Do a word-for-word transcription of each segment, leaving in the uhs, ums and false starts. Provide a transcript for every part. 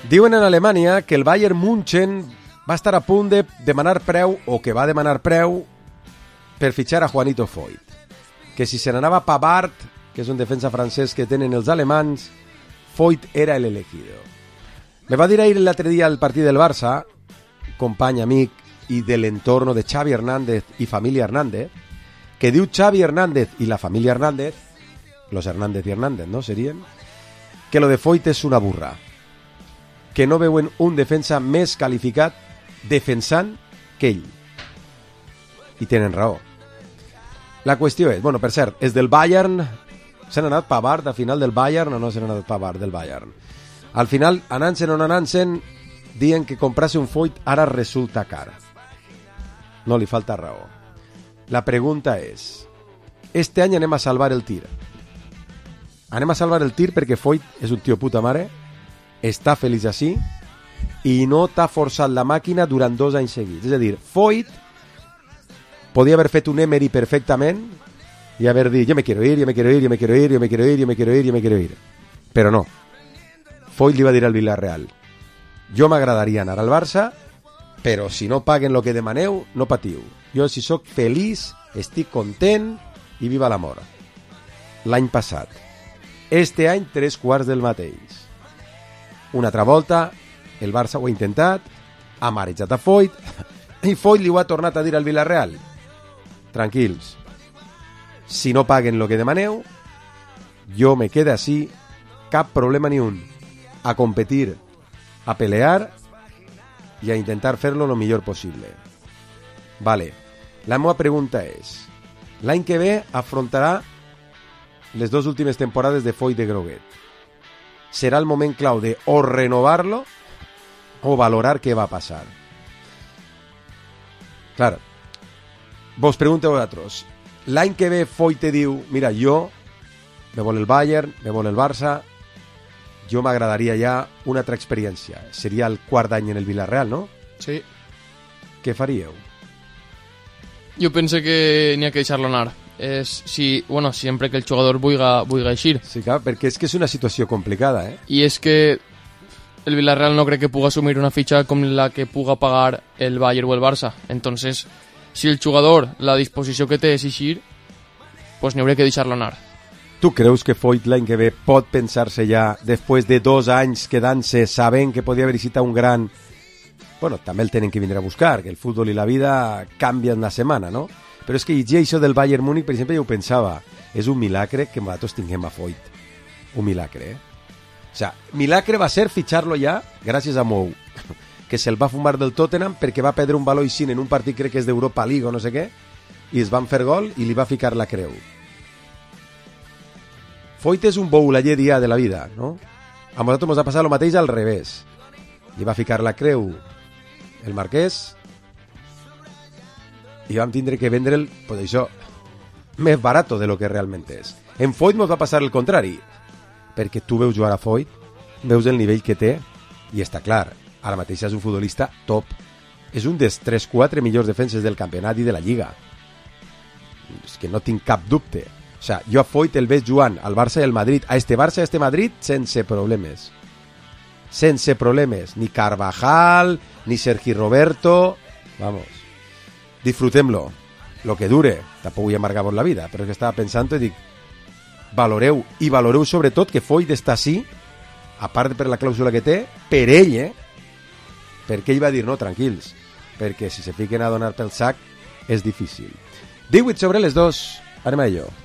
Diuen en Alemanya que el Bayern München va estar a punt de demanar preu, o que va demanar preu, per fitxar a Juanito Foyt. Que si se n'anava Pavard, que és un defensa francès que tenen els alemans, Foyt era el elegido. Me va dir ahir l'altre dia al partit del Barça, company, amic, i de l'entorno de Xavi Hernández i família Hernández, que diu Xavi Hernández i la família Hernández, los Hernández i Hernández, ¿no? Serien, que lo de Foyt és una burra, que no veuen un defensa més qualificat defensant que ell. I tenen raó. La qüestió és, bueno, per cert, és del Bayern, s'han anat Pavard al final del Bayern o no s'han anat Pavard del Bayern? Al final, anant-se'n o no anant-se'n, diuen que comprar-se un Foyt ara resulta car. No li falta raó. La pregunta és, este any anem a salvar el tir. Anem a salvar el tir perquè Foyt és un tio puta mare, està feliç així i no t'ha forçat la màquina durant dos anys seguits. És a dir, Foyt podia haver fet un Emery perfectament i haver dit, jo me quiero ir, jo me quiero ir, jo me quiero ir, jo me quiero ir, jo me quiero ir, jo me quiero ir. Però no. Foyt li va dir al Villarreal, jo m'agradaria anar al Barça, però si no paguen el que demaneu, no patiu. Jo, si sóc feliç, estic content i viva l'amor. L'any passat. Este any, tres quarts del mateix. Una altra volta, el Barça ho ha intentat, ha marejat a Foyt, i Foyt li ho ha tornat a dir al Villarreal. Tranquils. Si no paguen el que demaneu, jo me quedo així, cap problema ni un. A competir, a pelear i a intentar fer-lo lo millor possible. Vale. La meva pregunta és, l'any que ve afrontarà les dues últimes temporades de Foyt de Groguet. Serà el moment clau de o renovar-lo o valorar què va passar. Clar, vos pregunteu a vosaltres, l'any que ve Foyt te diu, mira, jo me vol el Bayern, me vol el Barça, jo m'agradaria ja una altra experiència. Seria el quart any en el Villarreal, no? Sí. Què faríeu? Jo penso que n'hi ha que deixar-lo anar. És si, bueno, sempre que el jugador vulga, vulga eixir. Sí, clar, perquè és que és una situació complicada, eh? I és que el Villarreal no crec que puga assumir una fitxa com la que puga pagar el Bayern o el Barça. Entonces, si el jugador, la disposició que té és eixir, pues n'hi hauria que deixar-lo anar. Tu creus que Foyt l'any que ve pot pensar-se ja, després de dos anys quedant-se, sabent que podia haver visitat un gran... Bueno, també el tenen que vindre a buscar, que el futbol i la vida canvien la setmana, no? Però és que llegir això del Bayern Múnich, per exemple, jo ho pensava, és un milagre que nosaltres tinguem a Foyt. Un milagre, eh? O sea, milagre va ser fitxar-lo ja gràcies a Mou, que se'l va fumar del Tottenham perquè va perdre un valor així en un partit, crec que és d'Europa League o no sé què, i es van fer gol i li va ficar la creu. Foyt és un boulaller dia de la vida, no? A nosaltres ens ha passat el mateix al revés. Li va ficar la creu el Marquès i vam tindre que vendre'l, pues això, més barato de lo que realment és. En Foyt ens va passar el contrari, perquè tu veus jugar a Foyt, veus el nivell que té, i està clar, ara mateix és un futbolista top. És un dels tres quatre millors defenses del campionat i de la Lliga. És que no tinc cap dubte. O sea, jo a Foyt el veig jugant al Barça i al Madrid, a este Barça i a este Madrid, sense problemes. Sense problemes. Ni Carvajal, ni Sergi Roberto... Vamos. Disfrutem-lo. Lo que dure. Tampoc vull amargar-vos la vida, però és que estava pensant i dic, valoreu, i valoreu sobretot que Foyt està així, a part per la clàusula que té, per ell, eh? Perquè ell va dir, no, tranquils, perquè si se fiquen a donar pel sac és difícil. divuit sobre les dos, anem a ello.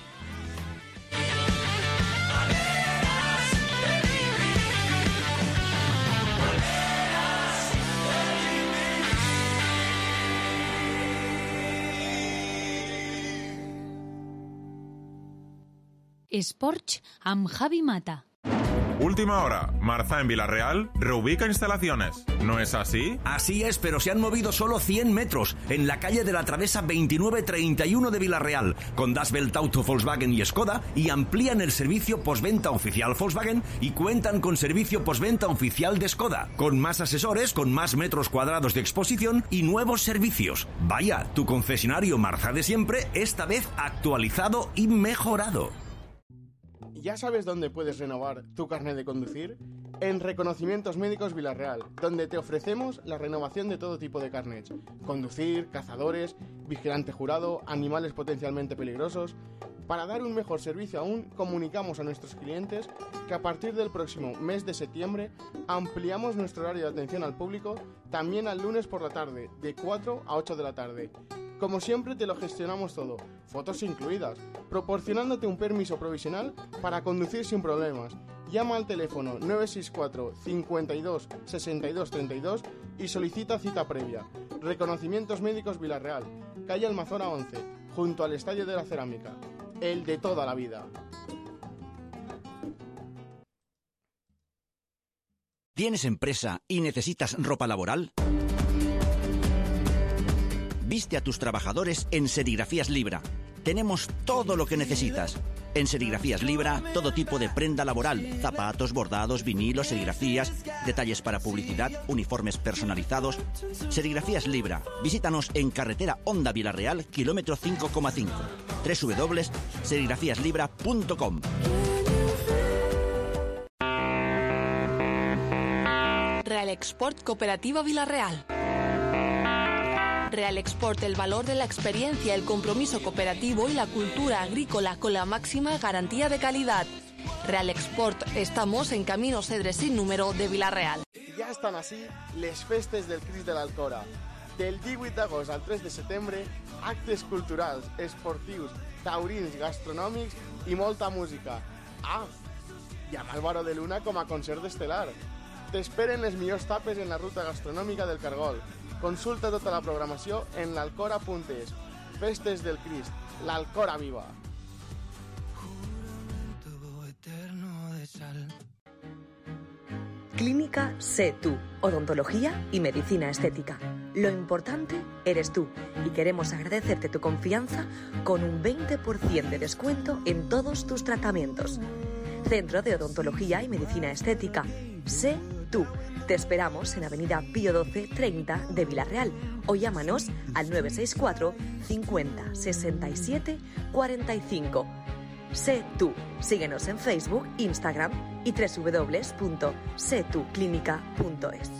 Esports amb Javi Mata. Última hora, Marza en Villarreal reubica instalaciones. ¿No es así? Así es, pero se han movido solo cien metros en la calle de la Travesa veintinueve treinta y uno de Villarreal, con Das Welt Auto, Volkswagen y Skoda, y amplían el servicio postventa oficial Volkswagen y cuentan con servicio postventa oficial de Skoda, con más asesores, con más metros cuadrados de exposición y nuevos servicios. Vaya, tu concesionario Marza de siempre, esta vez actualizado y mejorado. ¿Ya sabes dónde puedes renovar tu carnet de conducir? en Reconocimientos Médicos Villarreal, donde te ofrecemos la renovación de todo tipo de carnets: conducir, cazadores, vigilante jurado, animales potencialmente peligrosos. Para dar un mejor servicio aún, comunicamos a nuestros clientes que a partir del próximo mes de septiembre ampliamos nuestro horario de atención al público también al lunes por la tarde, de cuatro a ocho de la tarde. Como siempre te lo gestionamos todo, fotos incluidas, proporcionándote un permiso provisional para conducir sin problemas. Llama al teléfono nueve seis cuatro, cincuenta y dos, sesenta y dos, treinta y dos y solicita cita previa. Reconocimientos Médicos Villarreal, calle Almazora once, junto al Estadio de la Cerámica. El de toda la vida. ¿Tienes empresa y necesitas ropa laboral? Viste a tus trabajadores en Serigrafías Libra. Tenemos todo lo que necesitas. En Serigrafías Libra, todo tipo de prenda laboral: zapatos, bordados, vinilos, serigrafías, detalles para publicidad, uniformes personalizados. Serigrafías Libra. Visítanos en carretera Honda Villarreal, kilómetro cinco coma cinco. doble u doble u doble u punto serigrafías libra punto com. Real Export Cooperativa Villarreal. Real Export, el valor de la experiencia, el compromiso cooperativo y la cultura agrícola con la máxima garantía de calidad. Real Export, estamos en Camino Cedre sin número de Villarreal. Ja estan així les festes del Crist de l'Alcora. Del divuit d'agost al tres de setembre, actes culturals, esportius, taurins, gastronòmics i molta música. Ah, i amb Álvaro de Luna com a concert estel·lar. T'esperen les millors tapes en la ruta gastronòmica del Cargol. Consulta tota la programació en l'alcora punt es. Festes del Crist, l'Alcora viva! Clínica Sé Tú, odontología y medicina estética. Lo importante eres tú y queremos agradecerte tu confianza con un veinte por ciento de descuento en todos tus tratamientos. Centro de Odontología y Medicina Estética, Sé Tú. Te esperamos en Avenida Pío doce treinta de Villarreal o llámanos al nueve seis cuatro, cincuenta, sesenta y siete, cuarenta y cinco. Sé Tú. Síguenos en Facebook, Instagram y doble u doble u doble u punto sé tú clínica punto es.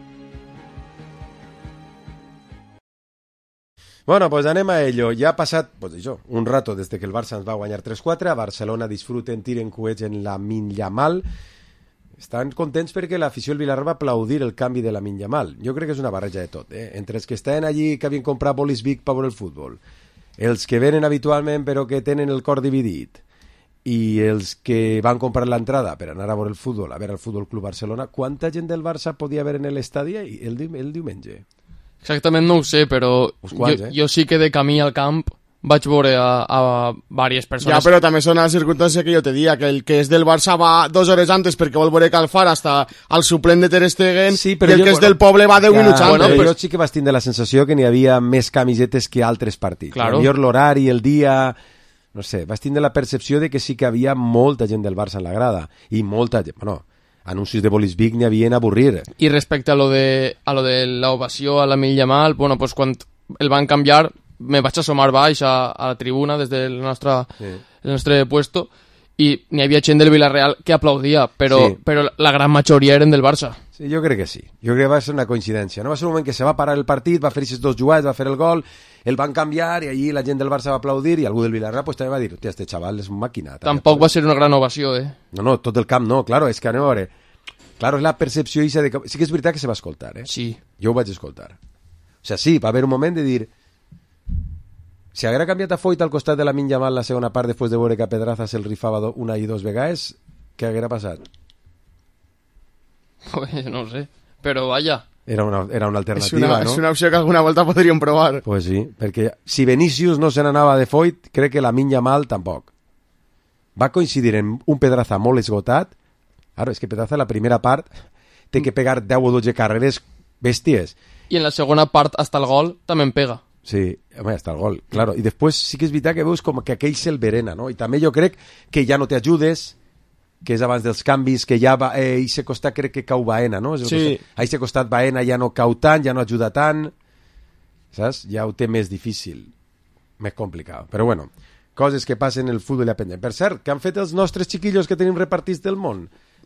Bueno, pues anem a ello. Ja ha passat, pues això, un rato des que el Barça ens va guanyar tres quatre. A Barcelona disfruten, tiren coets en la Yamal. Estan contents perquè l'afició del Villarreal va aplaudir el canvi de la Yamal. Jo crec que és una barreja de tot, eh? Entre els que estaven allí que havien comprat bolis Vic per veure el futbol, els que venen habitualment però que tenen el cor dividit, i els que van comprar l'entrada per anar a veure el futbol, a veure el Futbol Club Barcelona. Quanta gent del Barça podia haver en l'estadi el, el diumenge? Exactament no ho sé, però quants, jo, eh? jo sí que de camí al camp vaig veure a, a diverses persones. Ja, però també són les circumstàncies que jo te dia, que el que és del Barça va dues hores antes perquè vol veure Calfar hasta al suplent de Ter Stegen, sí, i el jo, que és bueno, del poble va deu ja, minuts bueno, antes. Però jo sí que vaig tindre la sensació que n'hi havia més camisetes que altres partits. Claro. Millor l'horari, el dia... No sé, vaig tindre la percepció de que sí que havia molta gent del Barça en la grada. I molta gent... Bueno, anuncis de bolis Vic n'hi havien a avorrir. I respecte a lo de, a lo de l'ovació a la Yamal, bueno, pues quan el van canviar me vaig assomar baix a, a la tribuna des del nostre, sí. el nostre puesto i n'hi havia gent del Villarreal que aplaudia, però, sí. però la gran majoria eren del Barça. Sí, jo crec que sí. Jo crec que va ser una coincidència. No va ser un moment que se va parar el partit, va fer aquests dos jugats, va fer el gol, el van canviar i allí la gent del Barça va aplaudir i algú del Villarreal pues, també va dir, hòstia, este xaval és un màquina. Tampoc va ser una gran ovació, eh? No, no, tot el camp no, claro, és que anem a veure. Claro, és la percepció ixa de que... Sí que és veritat que se va escoltar, eh? Sí. Jo ho vaig escoltar. O sigui, sí, va haver un moment de dir... Si haguera canviat a Foyt al costat de la Yamal la segona part després de veure que a Pedraza se'l rifava una i dos vegades, què haguera passat? Pues no sé, però vaja. Era una, era una alternativa, és una, no? És una opció que alguna volta podríem provar. Pues sí, perquè si Vinícius no se n'anava de Foyt, crec que la Yamal tampoc. Va coincidir en un Pedraza molt esgotat. Ara, és que Pedraza la primera part té que pegar deu o dotze carreres bèsties. I en la segona part, hasta el gol, també en pega. Sí, home, hasta el gol, claro. I després sí que és veritat que veus com que aquell se'l verena, no? I també jo crec que ja no t'ajudes, que és abans dels canvis, que ja va, eh, i se costat crec que cau Baena, no? Sí. A se costat Baena ja no cau tant, ja no ajuda tant, saps? Ja ho té més difícil, més complicat. Però bueno, coses que passen en el futbol independent. Per cert, que han fet els nostres xiquillos que tenim repartits del món?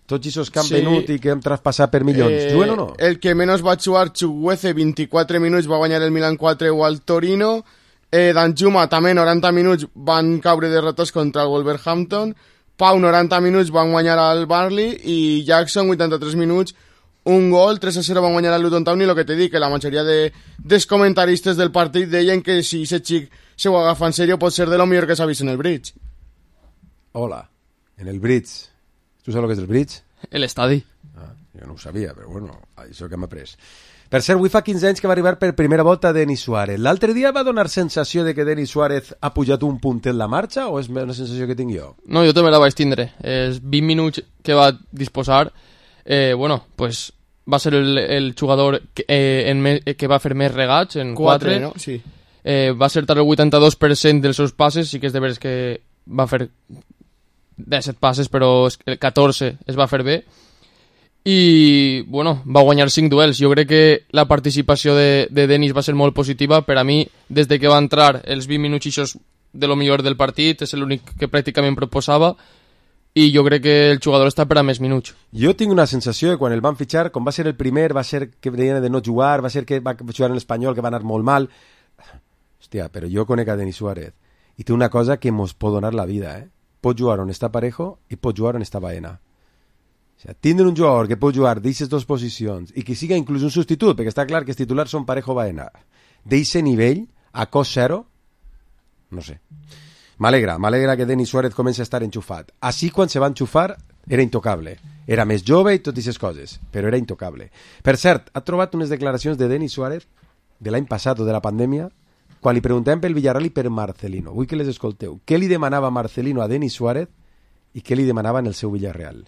Tots aquests que han Sí. venut i que hem traspassat per milions, Eh, juguen o no? El que menys va jugar, Chukwueze, vint-i-quatre minuts, va guanyar el Milan quatre o al Torino. Eh, Danjuma, també noranta minuts, van caure derrotats contra el Wolverhampton. Pau, noranta minuts, van guanyar al Burnley. I Jackson, vuitanta-tres minuts, un gol, tres a zero van guanyar al Luton Town. I el que te dic, que la majoria de, dels comentaristes del partit deien que si ese xic se ho agafa en serio pot ser de lo millor que s'ha vist en el Bridge. Hola, en el Bridge. Tu saps el que és el Bridge? El estadi. Ah, jo no ho sabia, però bueno, això que hem après. Per cert, avui fa quinze anys que va arribar per primera volta Denis Suárez. L'altre dia va donar sensació de que Denis Suárez ha pujat un puntet la marxa o és una sensació que tinc jo? No, jo també la vaig tindre. Els vint minuts que va disposar, eh, bueno, pues va ser el, el jugador que, eh, en me, que va fer més regats, en quatre. quatre, no? Sí. Eh, va acertar el vuitanta-dos per cent dels seus passes, sí que és de veres que va fer disset passes, però el catorze es va fer bé. I, bueno, va guanyar cinc duels. Jo crec que la participació de, de Denis va ser molt positiva. Per a mi, des de que va entrar, els vint minuts ixos de lo millor del partit, és l'únic que pràcticament proposava, i jo crec que el jugador està per a més minuts. Jo tinc una sensació que quan el van fitxar, com va ser el primer, va ser que deien de no jugar, va ser que va jugar en l'Espanyol, que va anar molt mal. Hòstia, però jo conec a Denis Suárez i té una cosa que mos pot donar la vida, eh? Pot jugar on està Parejo i pot jugar on està Baena. O sigui, tindre un jugador que pot jugar d'aquestes dues posicions i que siga inclús un substitut, perquè està clar que els titulars són Parejo Baena, d'aquest nivell, a cost zero, no sé. M'alegra, m'alegra que Denis Suárez comenci a estar enxufat. Així, quan se va enxufar, era intocable. Era més jove i totes aquestes coses, però era intocable. Per cert, ha trobat unes declaracions de Denis Suárez de l'any passat o de la pandèmia, quan li preguntem pel Villarreal i per Marcelino. Vull que les escolteu. Què li demanava Marcelino a Denis Suárez i què li demanava en el seu Villarreal?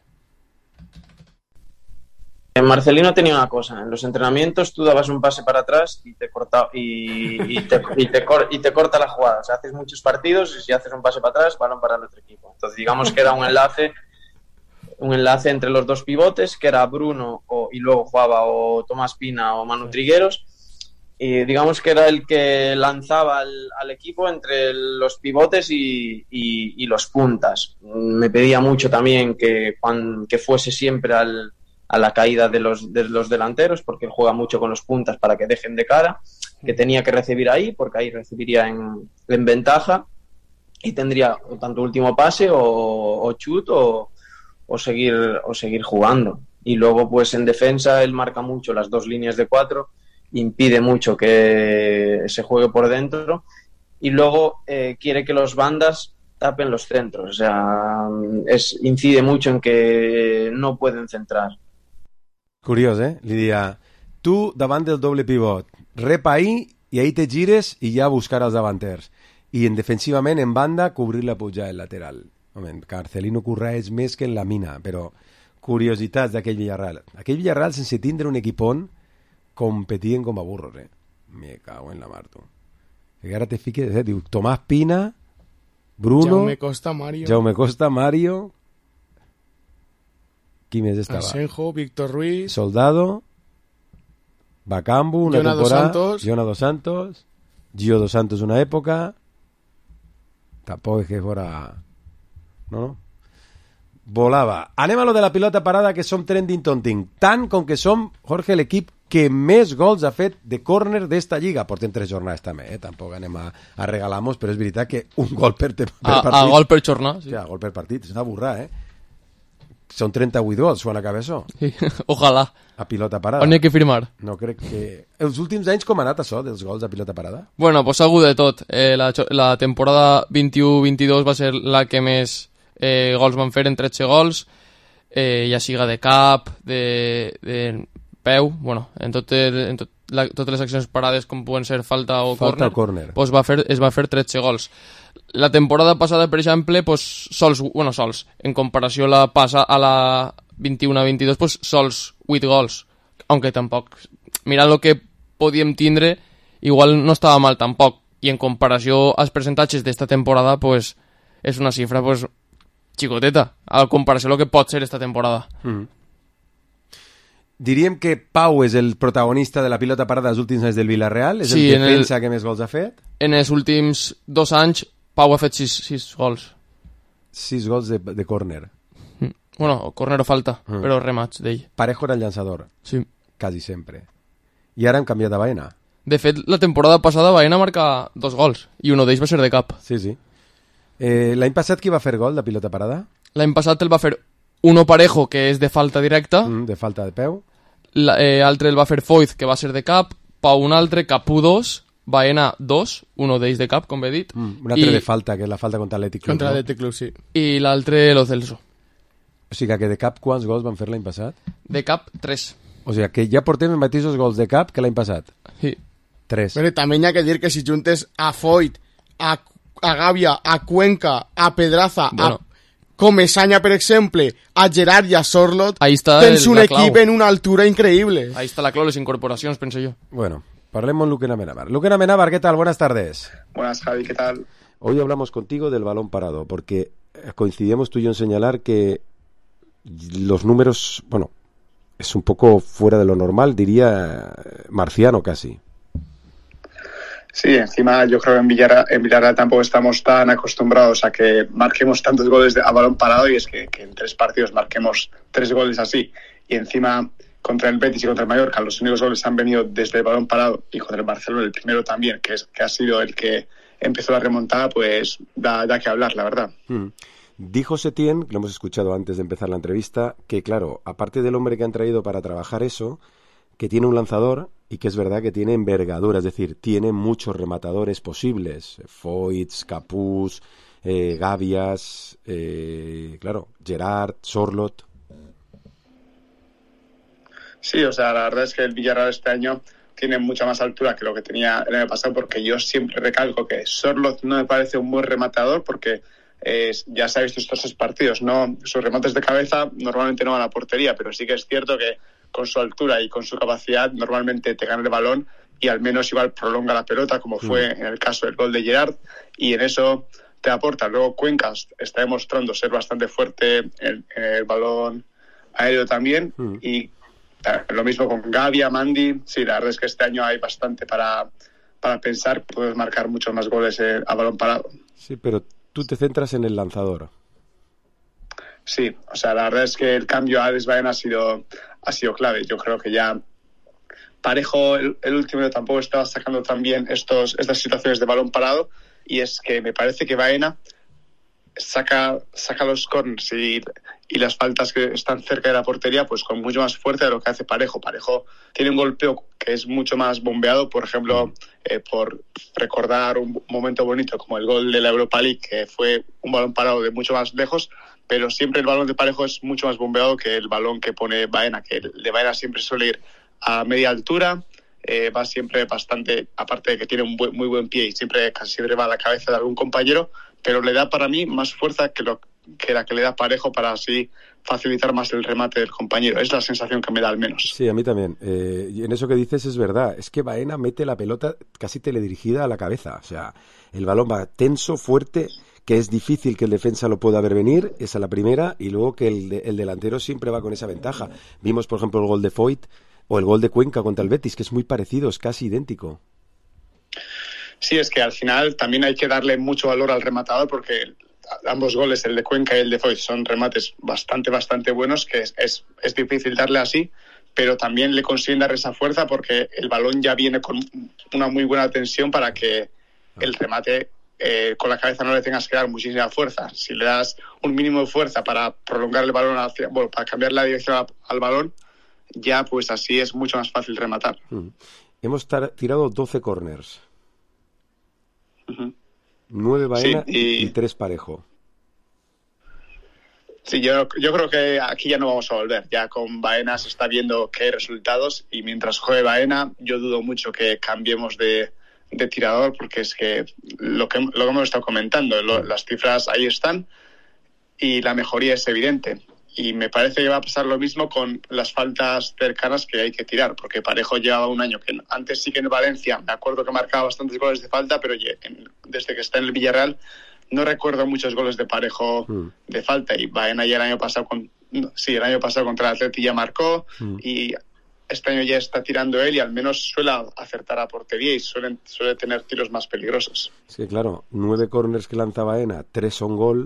Marcelino tenía una cosa, en los entrenamientos tú dabas un pase para atrás y te corta y, y, te, y, te, cor, y te corta la jugada. O sea, haces muchos partidos y si haces un pase para atrás, balón para el otro equipo. Entonces digamos que era un enlace un enlace entre los dos pivotes, que era Bruno o, y luego jugaba o Tomás Pina o Manu Trigueros. Y digamos que era el que lanzaba al, al equipo entre los pivotes y, y, y los puntas. Me pedía mucho también que, cuando, que fuese siempre al a la caída de los, de los delanteros, porque él juega mucho con los puntas para que dejen de cara, que tenía que recibir ahí, porque ahí recibiría en, en ventaja y tendría o tanto último pase o, o chut o, o, seguir, o seguir jugando. Y luego pues en defensa él marca mucho las dos líneas de cuatro, impide mucho que se juegue por dentro y luego eh, quiere que los bandas tapen los centros, o sea, es, incide mucho en que no pueden centrar. Curiós, eh? Li dia, tu davant del doble pivot, rep ahí i ahí te gires i ja buscar els davanters. I en defensivament, en banda, cobrir la puja del lateral. Home, Marcelino correix més que en la mina, però curiositats d'aquell Villarreal. Aquell Villarreal, sense tindre un equipón, competien com a burros, eh? Me cago en la mar, tu. Que ara te fiques, eh? Diu, Tomàs Pina, Bruno, Jaume Costa, Mario, Jaume Costa, Mario... Qui més estava? Asenjo, Víctor Ruiz, Soldado, Bacambu, una Jonah Dos temporada, Santos. Jonah Dos Santos, Gio Dos Santos una època, tampoc és que fora... No, no. Volava. Anem a lo de la pilota parada, que som trending tonting. Tant com que som, Jorge, l'equip que més gols ha fet de córner d'esta lliga. Portem tres jornades també, eh? Tampoc anem a, a regalar-nos, però és veritat que un gol per, per a, partit... A gol per jornada, sí. Sí, a gol per partit, és una burra, eh? Són trenta-vuit gols, quan acaba això. Sí, ojalà. A pilota parada. On hi ha que firmar? No crec que... Els últims anys com ha anat això, dels gols a pilota parada? Bueno, pues ha hagut de tot. Eh, la, la temporada vint-i-u vint-i-dos va ser la que més eh, gols van fer, en tretze gols, eh, ja siga de cap, de, de peu, bueno, en, tot el, en tot, la, totes les accions parades com poden ser falta o falta córner, o córner. Pues va fer, es va fer tretze gols. La temporada passada, per exemple, pues, sols, bueno, sols, en comparació a la, passa, a la vint-i-u vint-i-dos, pues, sols vuit gols, aunque tampoc, mirant el que podíem tindre, igual no estava mal tampoc, i en comparació als percentatges d'esta temporada, pues, és una xifra, pues, xicoteta, a comparació a lo que pot ser esta temporada. Mm. Diríem que Pau és el protagonista de la pilota parada dels últims anys del Villarreal? És Sí, el en defensa el- que més gols ha fet? En els últims dos anys, Pau ha fet sis, sis gols. Sis gols de, de córner. Mm. Bueno, córner o falta, Mm. però rematch d'ell. Parejo era el llançador, Sí. quasi sempre. I ara hem canviat a Baena. De fet, la temporada passada Baena marca dos gols, i un d'ells va ser de cap. Sí, sí. Eh, L'any passat qui va fer gol de pilota parada? L'any passat el va fer Uno Parejo, que és de falta directa, Mm, de falta de peu. l'altre el va fer Foyth, que va ser de cap, Pau un altre, Capú dos, Baena dos, uno d'ells de cap, com he dit. Mm, un altre I, de falta, que és la falta contra l'Atlètic Club. Contra no? l'Athletic Club, sí. I l'altre Lo Celso. O sigui que de cap quants gols van fer l'any passat? De cap, tres. O sigui que ja portem els mateixos gols de cap que l'any passat. Sí. Tres. Però també hi ha que dir que si juntes a Foyt, a, a Gàbia, a Cuenca, a Pedraza, Bueno. a Comesaña, per exemple, a Gerard i a Sorlot, Ahí està tens el- un la equip clau. en una altura increïble. Ahí està la clau, les incorporacions, penso jo. Bueno, parlem amb Luquen Amenábar. Luquen Amenábar, ¿qué tal? Buenas tardes. Buenas, Javi, ¿qué tal? Hoy hablamos contigo del balón parado, porque coincidimos tú y yo en señalar que los números, bueno, es un poco fuera de lo normal, diría marciano casi. Sí, encima yo creo que en Villarreal, en Villarreal tampoco estamos tan acostumbrados a que marquemos tantos goles de, a balón parado, y es que, que en tres partidos marquemos tres goles así, y encima contra el Betis y contra el Mallorca los únicos goles han venido desde el balón parado, y contra el Barcelona el primero también, que, es, que ha sido el que empezó la remontada, pues da, da que hablar, la verdad. Mm. Dijo Setién, lo hemos escuchado antes de empezar la entrevista, que claro, aparte del hombre que han traído para trabajar eso, que tiene un lanzador y que es verdad que tiene envergadura, es decir, tiene muchos rematadores posibles, Foyts, Capús, eh, Gavias, eh, claro, Gerard, Sorlot. Sí, o sea, la verdad es que el Villarreal este año tiene mucha más altura que lo que tenía el año pasado, porque yo siempre recalco que Sorlot no me parece un buen rematador, porque eh, ya se ha visto estos tres partidos, no, sus remates de cabeza normalmente no van a la portería, pero sí que es cierto que con su altura y con su capacidad normalmente te gana el balón y al menos igual prolonga la pelota, como fue en el caso del gol de Gerard, y en eso te aporta. Luego Cuencas está demostrando ser bastante fuerte en, en el balón aéreo también, Mm. y eh, lo mismo con Gavia, Mandy. Sí, la verdad es que este año hay bastante para, para pensar, puedes marcar muchos más goles eh, a balón parado. Sí, pero tú te centras en el lanzador. Sí, o sea, la verdad es que el cambio a Alex Baena ha sido, ha sido clave. Yo creo que ya Parejo, el, el último, tampoco estaba sacando tan bien estos, estas situaciones de balón parado, y es que me parece que Baena saca, saca los corners y, y las faltas que están cerca de la portería pues con mucho más fuerza de lo que hace Parejo. Parejo tiene un golpeo que es mucho más bombeado, por ejemplo, eh, por recordar un momento bonito como el gol de la Europa League, que fue un balón parado de mucho más lejos, pero siempre el balón de Parejo es mucho más bombeado que el balón que pone Baena, que el de Baena siempre suele ir a media altura, eh, va siempre bastante, aparte de que tiene un buen, muy buen pie y siempre casi siempre va a la cabeza de algún compañero, pero le da para mí más fuerza que, lo, que la que le da Parejo, para así facilitar más el remate del compañero. Es la sensación que me da, al menos. Sí, a mí también. Eh, y en eso que dices es verdad. Es que Baena mete la pelota casi teledirigida a la cabeza. O sea, el balón va tenso, fuerte, que es difícil que el defensa lo pueda ver venir, esa es la primera, y luego que el, de, el delantero siempre va con esa ventaja. Vimos, por ejemplo, el gol de Foyt o el gol de Cuenca contra el Betis, que es muy parecido, es casi idéntico. Sí, es que al final también hay que darle mucho valor al rematador, porque ambos goles, el de Cuenca y el de Foyt, son remates bastante, bastante buenos, que es, es, es difícil darle así, pero también le consiguen dar esa fuerza porque el balón ya viene con una muy buena tensión para que el remate eh, con la cabeza no le tengas que dar muchísima fuerza. Si le das un mínimo de fuerza para prolongar el balón, hacia, bueno, para cambiar la dirección al, al balón, ya pues así es mucho más fácil rematar. Mm. Hemos tar- tirado doce corners. Uh-huh. nueve Baena Sí, y- y tres Parejo. Sí, yo, yo creo que aquí ya no vamos a volver. Ya con Baena se está viendo que hay resultados, y mientras juegue Baena yo dudo mucho que cambiemos de, de tirador, porque es que lo que, lo que hemos estado comentando, lo, las cifras ahí están y la mejoría es evidente. Y me parece que va a pasar lo mismo con las faltas cercanas que hay que tirar, porque Parejo llevaba un año que antes sí que en Valencia me acuerdo que marcaba bastantes goles de falta, pero oye, en, desde que está en el Villarreal no recuerdo muchos goles de Parejo Mm. de falta, y Baena ya el año pasado con, no, sí, el año pasado contra el Atleti ya marcó, Mm. y este año ya está tirando él y al menos suele acertar a portería y suele, suele tener tiros más peligrosos. Es que claro, nueve corners que lanza Baena, tres son gol.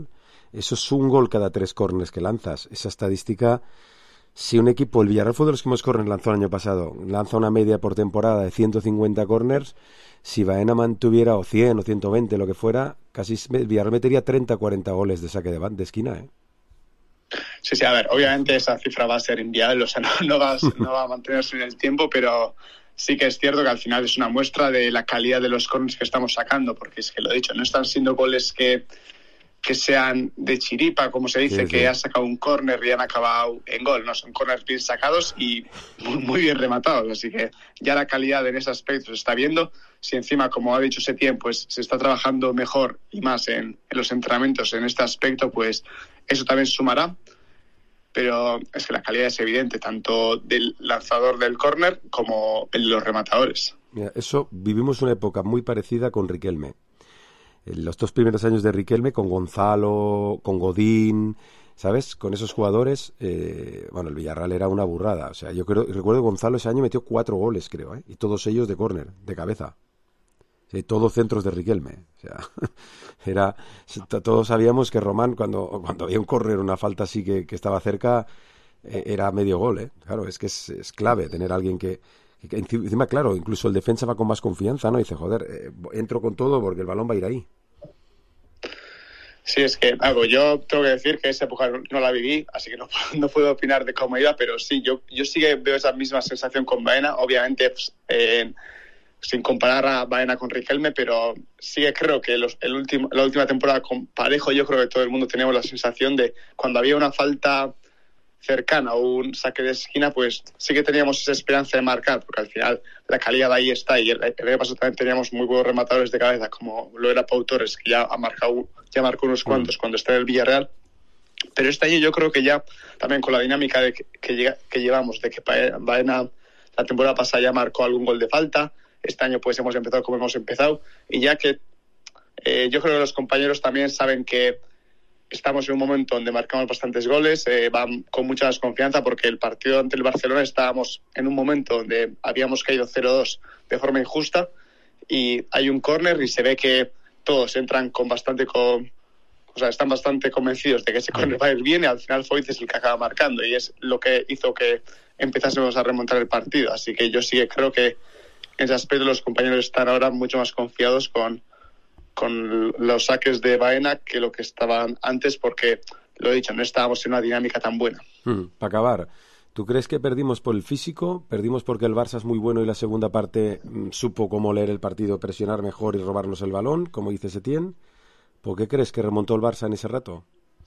eso es un gol cada tres córners que lanzas. Esa estadística, si un equipo, el Villarreal fue de los que más córners lanzó el año pasado, lanza una media por temporada de ciento cincuenta córners, si Baena mantuviera o cien o ciento veinte, lo que fuera, casi el Villarreal metería treinta cuarenta goles de saque de, de esquina, ¿eh? Sí, sí, a ver, obviamente esa cifra va a ser inviable, o sea, no, no, va, no va a mantenerse en el tiempo, pero sí que es cierto que al final es una muestra de la calidad de los corners que estamos sacando, porque es que lo he dicho, no están siendo goles que, que sean de chiripa, como se dice, sí, sí. que has sacado un córner y han acabado en gol, no, son corners bien sacados y muy, muy bien rematados, así que ya la calidad en ese aspecto se está viendo. Si encima, como ha dicho Setién, pues se está trabajando mejor y más en, en los entrenamientos en este aspecto, pues eso también sumará, pero es que la calidad es evidente, tanto del lanzador del córner como el de los rematadores. Mira, eso, vivimos una época muy parecida con Riquelme. En los dos primeros años de Riquelme, con Gonzalo, con Godín, ¿sabes? Con esos jugadores, eh, bueno, el Villarreal era una burrada. O sea, yo creo, recuerdo que Gonzalo ese año metió cuatro goles, creo, ¿eh? Y todos ellos de córner, de cabeza. Sí, todos centros de Riquelme. O sea, era, todos sabíamos que Román, cuando, cuando había un córner, una falta así que, que estaba cerca, eh, era medio gol, ¿eh? Claro, es que es, es clave tener a alguien que, que, encima, claro, incluso el defensa va con más confianza, ¿no? Y dice, joder, eh, entro con todo porque el balón va a ir ahí. Sí, es que, algo, yo tengo que decir que esa época no la viví, así que no, no puedo opinar de cómo iba, pero sí, yo, yo sí que veo esa misma sensación con Baena, obviamente, pues, eh, sin comparar a Baena con Riquelme, pero sí que creo que los, el último, la última temporada con Parejo, yo creo que todo el mundo teníamos la sensación de cuando había una falta cercana o un saque de esquina, pues sí que teníamos esa esperanza de marcar, porque al final la calidad ahí está, y el, el año pasado también teníamos muy buenos rematadores de cabeza, como lo era Pau Torres, que ya ha marcado, ya marcó unos cuantos mm. cuando está en el Villarreal, pero este año yo creo que ya también con la dinámica de que, que, llega, que llevamos, de que Baena la temporada pasada ya marcó algún gol de falta, este año pues hemos empezado como hemos empezado, y ya que eh, yo creo que los compañeros también saben que estamos en un momento donde marcamos bastantes goles, eh, van con mucha desconfianza, porque el partido ante el Barcelona estábamos en un momento donde habíamos caído cero dos de forma injusta, y hay un córner y se ve que todos entran con bastante con, o sea, están bastante convencidos de que ese córner va a ir bien, y al final Foyt es el que acaba marcando, y es lo que hizo que empezásemos a remontar el partido. Así que yo sí que creo que en ese aspecto los compañeros están ahora mucho más confiados con, con los saques de Baena que lo que estaban antes, porque, lo he dicho, no estábamos en una dinámica tan buena. Hmm, para acabar, ¿tú crees que perdimos por el físico? ¿Perdimos porque el Barça es muy bueno y la segunda parte mmm, supo cómo leer el partido, presionar mejor y robarnos el balón, como dice Setién? ¿Por qué crees que remontó el Barça en ese rato?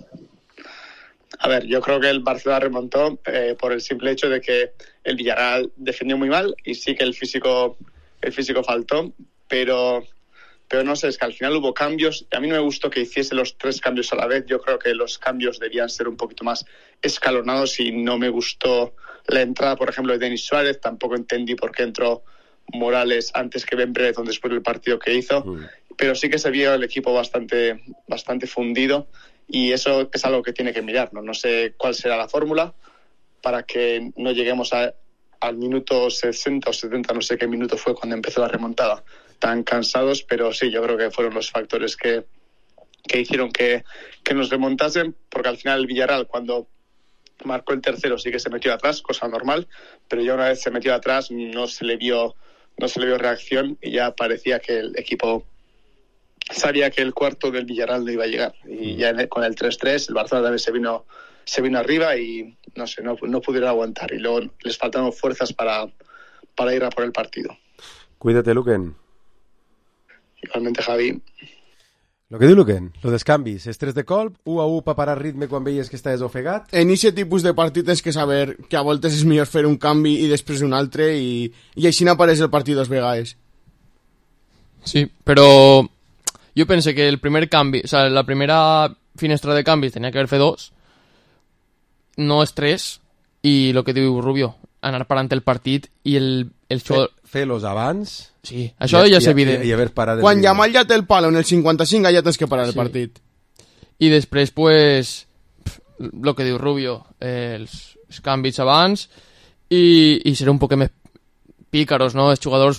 A ver, yo creo que el Barcelona remontó eh, por el simple hecho de que el Villarreal defendió muy mal, y sí que el físico el físico faltó, pero pero no sé, es que al final hubo cambios. A mí no me gustó que hiciese los tres cambios a la vez. Yo creo que los cambios debían ser un poquito más escalonados, y no me gustó la entrada, por ejemplo, de Denis Suárez. Tampoco entendí por qué entró Morales antes que Ben Brereton después del partido que hizo, mm. pero sí que se vio el equipo bastante bastante fundido, y eso es algo que tiene que mirar, ¿no? No sé cuál será la fórmula para que no lleguemos a, al minuto sesenta o setenta, no sé qué minuto fue cuando empezó la remontada, tan cansados, pero sí, yo creo que fueron los factores que, que hicieron que, que nos remontasen, porque al final el Villarreal, cuando marcó el tercero, sí que se metió atrás, cosa normal, pero ya una vez se metió atrás no se le vio, no se le vio reacción, y ya parecía que el equipo sabía que el cuarto del Villarreal no iba a llegar, y ya en el, con el tres tres el Barcelona también se vino se vino arriba y no sé, no, no pudieron aguantar, y luego les faltaron fuerzas para, para ir a por el partido. Cuídate, Luquen. Igualmente, Javi. Lo que diu Luquen, lo dels canvis, és tres de colp, u a u per parar ritme quan veies que estàs ofegat. En aquest tipus de partit tens que saber que a voltes és millor fer un canvi i després un altre, i, i així n'apareix el partit dos vegades. Sí, però jo pense que el primer canvi, o sea, la primera finestra de canvis tenia que haver fet dos, no és tres, i el que diu Rubio, anar parant el partit i el, el jugador... Fer-los abans... Sí, això I, ja és evident. I, i haver parat Quan Yamal ja té el palo en el cinquanta-cinc, ja tens que parar sí. el partit. I després, pues, el que diu Rubio, eh, els, els canvis abans, i, i ser un poc més pícaros, no? Els jugadors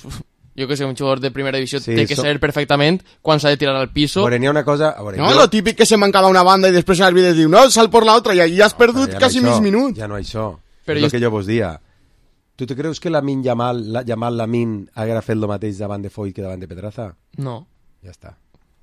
jo que sé, un jugador de primera divisió Sí, té que so- saber perfectament quan s'ha de tirar al piso. Bueno, n'hi ha una cosa... A veure, No, jo- lo típic que se manca una banda i després el vídeo diu, no, sal por la otra, i allí has perdut Ja no quasi hi mig això, minut. Ja no hi això. Però és jo el que jo vos dia. Tu te creus que Lamin Yamal, la, Yamal Lamin haguera fet el mateix davant de Foyt que davant de Pedraza? No. Ja està.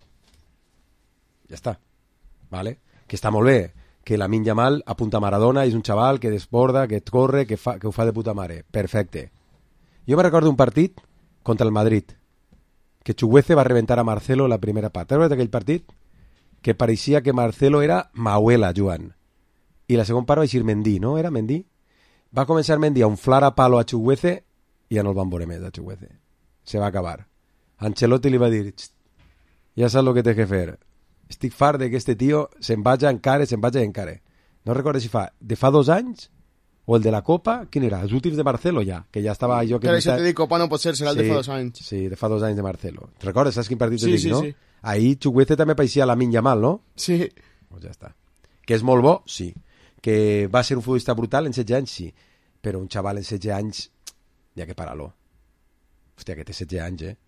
Ja està. Vale? Que està molt bé. Que Lamin Yamal apunta a Maradona, és un xaval que desborda, que et corre, que, fa, que ho fa de puta mare. Perfecte. Jo me recordo un partit contra el Madrid, que Chuguece va reventar a Marcelo la primera part. T'has aquell partit? Que pareixia que Marcelo era Mauela, Joan. I la segona part va eixir Mendy, no? Era Mendy? Va començar Mendy a unflar a palo a Chuguece i ja no el van veure més, a Chuguece. Se va acabar. Ancelotti li va dir, ja saps el que tens que fer. Estic fart de que este tio se'n vaja encara, se'n vaja encara. No recordo si fa, de fa dos anys o el de la Copa, quin era? Els últims de Marcelo ja, que ja estava jo... Que Però això te dic, Copa no pot ser, serà el de Sí, fa dos anys. Sí, de fa dos anys de Marcelo. Recordes, saps quin partit Sí, te dic, sí, no? sí. Ahir Chuguece també pareixia Lamin Yamal, no? Sí. Pues ja està. Que és molt bo, sí. Que va ser un futbolista brutal en setze anys, sí. Però un xaval en setze anys, n'hi ha que parar-lo. Hòstia, que té setze anys, eh?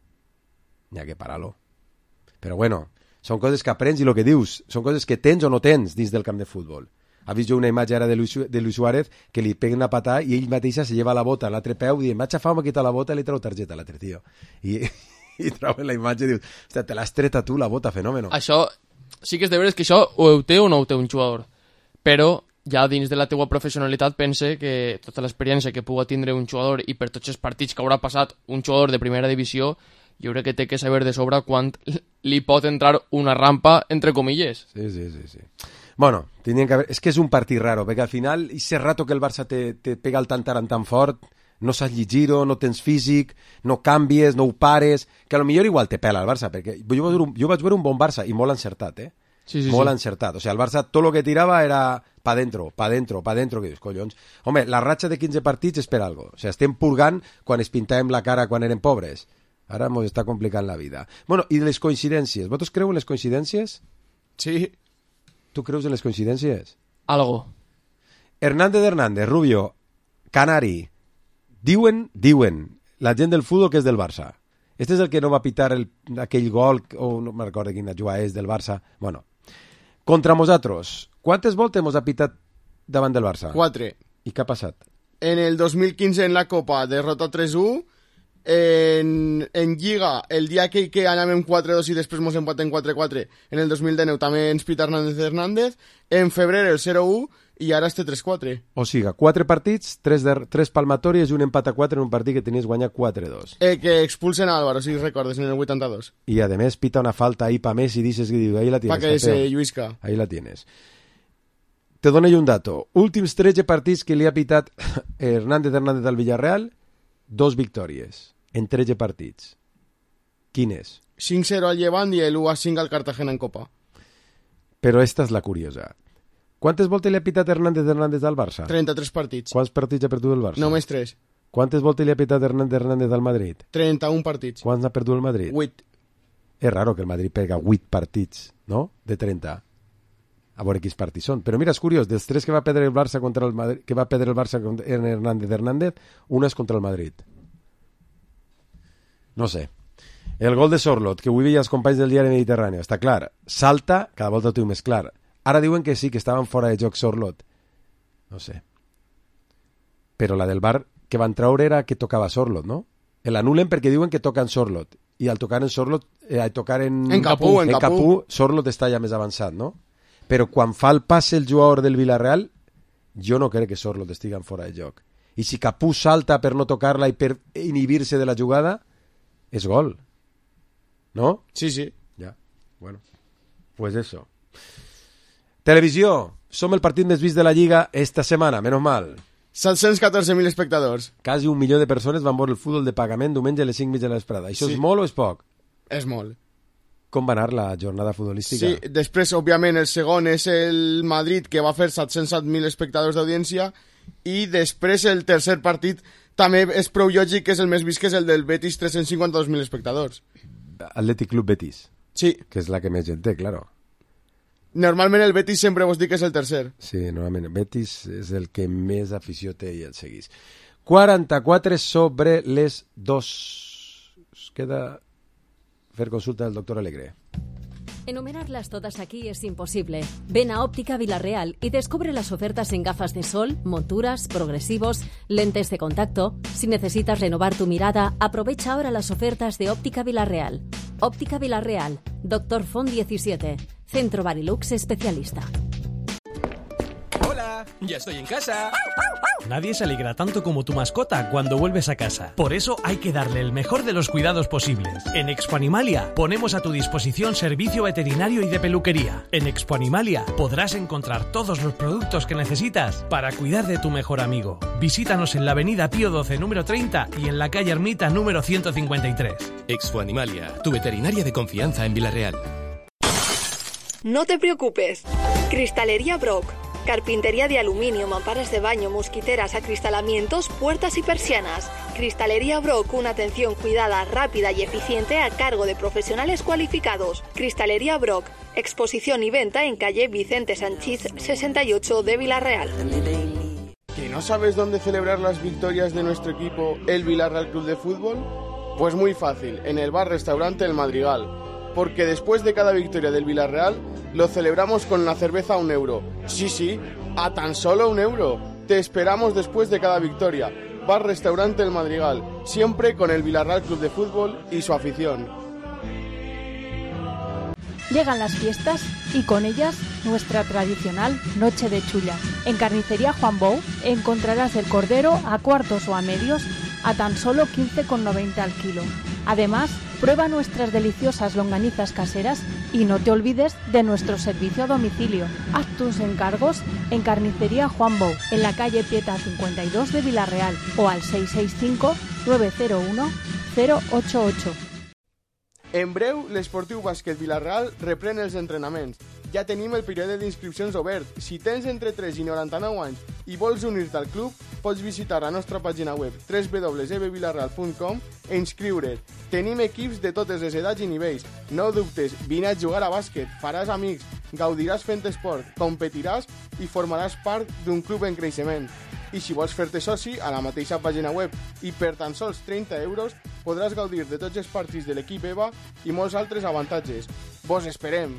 N'hi ha que parar-lo. Però bueno, són coses que aprens i el que dius, són coses que tens o no tens dins del camp de futbol. Ha vist jo una imatge ara de Luis, de Luis Suárez que li peguen una patada i ell mateixa se lleva la bota a l'altre peu i diu, m'ha xafat, m'ha quitat la bota i li treu targeta a l'altre tio. I, i troben la imatge i dius, hòstia, te l'has treta tu la bota, fenòmeno. Això sí que és de veres que això ho té o no ho té un jugador. Però ja dins de la teua professionalitat pense que tota l'experiència que pugui tindre un jugador i per tots els partits que haurà passat un jugador de primera divisió, jo crec que té que saber de sobre quan li pot entrar una rampa, entre comilles. Sí, sí, sí, sí. Bueno, tendrían que haber... Es que és un partit raro, perquè al final, ese rato que el Barça te, te pega el tantaran tan fort, no saps llegir-ho, no tens físic, no canvies, no ho pares, que a lo millor igual te pela el Barça, perquè jo vaig veure un, jo vaig veure un bon Barça, i molt encertat, eh? Sí, sí, molt sí. encertat. O sea, el Barça, tot lo que tirava era pa dentro, pa dentro, pa dentro, que dius, collons. Home, la ratxa de quinze partits és per algo. O sea, estem purgant quan es pintàvem la cara quan érem pobres. Ara ens està complicant la vida. Bueno, i de les coincidències. Vosaltres creu en les coincidències? Sí. Tu creus en les coincidències? Algo. Hernández Hernández, Rubio, Canari, diuen, diuen, la gent del futbol que és del Barça. Este és el que no va pitar el, aquell gol, o no me recordo quina jugada és del Barça. Bueno, contra nosaltres, quantes voltes hemos ha pitat davant del Barça? Quatre. I què ha passat? En el dos mil quince en la Copa, derrota tres u. En, en Lliga, el dia que, que anàvem quatre dos i després mos empatem quatre quatre, en el dos mil dinou també ens pita Hernández Hernández. En febrer el zero u i ara este tres quatre. O sigui, quatre partits, tres, de, tres palmatòries i un empat a quatre en un partit que tenies guanyat quatre dos. Eh, que expulsen a Álvaro, si recordes, en el vuitanta-dos. I a més pita una falta ahí pa més i dices que diu, ahí la tienes. Pa que se campeón. lluisca. Ahí la tienes. Te dono un dato. Últims tretze partits que li ha pitat Hernández Hernández al Villarreal, dos victòries en tretze partits. Quines? cinc zero al Llevant i el u a cinc al Cartagena en Copa. Però esta és la curiosa. Quantes voltes li ha pitat Hernández Hernández al Barça? trenta-tres partits. Quants partits ha perdut el Barça? Només tres. Quantes voltes li ha pitat Hernández Hernández al Madrid? trenta-un partits. Quants ha perdut el Madrid? vuit. És raro que el Madrid pega vuit partits, no? De trenta. A veure quins partits són. Però mira, és curiós, dels tres que va perdre el Barça contra el Madrid, que va perdre el Barça contra Hernández Hernández, una és contra el Madrid. No sé. El gol de Sorloth, que avui veia els companys del diari Mediterrani, està clar. Salta, cada volta ho tinc més clar. Ara diuen que sí, que estaven fora de joc Sorloth. No sé. Però la del bar que van treure era que tocava Sorloth, no? L'anulen perquè diuen que toquen Sorloth. I al tocar en Sorloth, eh, al tocar en, En Capú, en en Capú. Capú, Sorloth està ja més avançat, no? Però quan fa el passe el jugador del Villarreal, jo no crec que Sorloth estigui fora de joc. I si Capú salta per no tocar-la i per inhibir-se de la jugada, és gol. ¿No? Sí, sí. Ya, bueno. Pues eso. Televisió. Som el partit més vist de la Lliga esta setmana, menos mal. set-cents catorze mil espectadors. Quasi un milió de persones van veure el futbol de pagament diumenge a les cinc mitja de l'esprada. Això Sí. és molt o és poc? És molt. Com va anar la jornada futbolística? Sí, després, òbviament, el segon és el Madrid, que va fer set-cents set mil espectadors d'audiència, i després el tercer partit també és prou lògic, que és el més vist, que és el del Betis, tres-cents cinquanta-dos mil espectadors. Athletic Club Betis. Sí. Que és la que més gent té, claro. Normalment el Betis sempre vos dic que és el tercer. Sí, normalment. Betis és el que més afició té i el seguís. quaranta-quatre sobre les dos. Us queda fer consulta del doctor Alegre. Enumerarlas todas aquí es imposible. Ven a Óptica Villarreal y descubre las ofertas en gafas de sol, monturas, progresivos, lentes de contacto. Si necesitas renovar tu mirada, aprovecha ahora las ofertas de Óptica Villarreal. Óptica Villarreal, Doctor Font diecisiete, Centro Barilux Especialista. Hola, ya estoy en casa. Nadie se alegra tanto como tu mascota cuando vuelves a casa. Por eso hay que darle el mejor de los cuidados posibles. En Expo Animalia ponemos a tu disposición servicio veterinario y de peluquería. En Expo Animalia podrás encontrar todos los productos que necesitas para cuidar de tu mejor amigo. Visítanos en la avenida Pío doce número treinta y en la calle Ermita número ciento cincuenta y tres. Expo Animalia, tu veterinaria de confianza en Villarreal. No te preocupes. Cristalería Brock. Carpintería de aluminio, mamparas de baño, mosquiteras, acristalamientos, puertas y persianas. Cristalería Brock, una atención cuidada, rápida y eficiente a cargo de profesionales cualificados. Cristalería Brock, exposición y venta en calle Vicente Sanchís sesenta y ocho de Villarreal. ¿Que no sabes dónde celebrar las victorias de nuestro equipo, el Villarreal Club de Fútbol? Pues muy fácil, en el bar-restaurante El Madrigal. Porque después de cada victoria del Villarreal, lo celebramos con la cerveza a un euro. Sí, sí, a tan solo un euro. Te esperamos después de cada victoria. Bar-restaurante El Madrigal, siempre con el Villarreal Club de Fútbol y su afición. Llegan las fiestas y con ellas nuestra tradicional noche de chulla. En Carnicería Juan Bou encontrarás el cordero a cuartos o a medios a tan solo quince con noventa al kilo. Además, prueba nuestras deliciosas longanizas caseras y no te olvides de nuestro servicio a domicilio. Haz tus encargos en Carnicería Juan Bou, en la calle Pieta cincuenta y dos de Villarreal o al seis seis cinco, nueve cero uno, cero ocho ocho. En breu, l'Esportiu Bàsquet Villarreal reprèn els entrenaments. Ja tenim el període d'inscripcions obert. Si tens entre tres i noranta-nou anys i vols unir-te al club, pots visitar la nostra pàgina web w w w punt e b villarreal punt com e inscriure't. Tenim equips de totes les edats i nivells. No dubtes, vine a jugar a bàsquet, faràs amics, gaudiràs fent esport, competiràs i formaràs part d'un club en creixement. I si vols fer-te soci, a la mateixa pàgina web i per tan sols trenta euros podràs gaudir de tots els partits de l'equip EVA i molts altres avantatges. Vos esperem!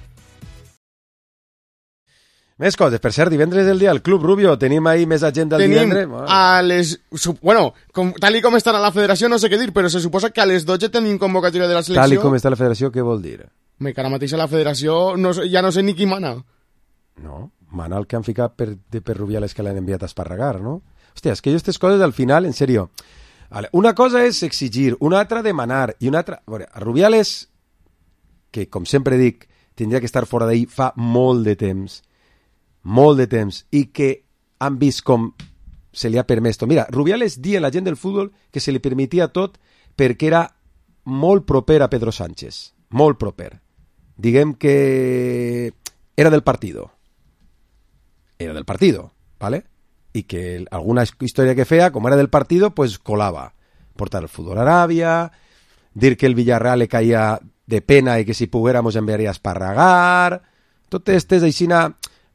Més coses. Per cert, divendres del dia al Club Rubio tenim ahí més agenda el tenim divendres. Tenim a les... Bueno, com, tal i com està la federació no sé què dir, però se suposa que a les dotze tenim convocatòria de la selecció. Tal i com està la federació, què vol dir? Me, que ara mateix a la federació no, ja no sé ni qui mana. No, mana el que han ficat per, de, per Rubiales que l'han enviat a esparragar, no? Hòstia, és que jo aquestes coses al final, en sèrio, vale, una cosa és exigir, una altra demanar, i una altra... A veure, a Rubiales, que com sempre dic, tindria que estar fora d'ahir fa molt de temps, molt de temps, i que han vist com se li ha permès tot. Mira, Rubiales dia a la gent del futbol que se li permetia tot perquè era molt proper a Pedro Sánchez, molt proper. Diguem que era del partido. Era del partido, ¿vale? Y que alguna historia que feia, com era del partido, pues colava. Portar el fútbol a Aràbia, dir que el Villarreal le caía de pena i que si poguéramos enviaria a esparragar, tot este és aixina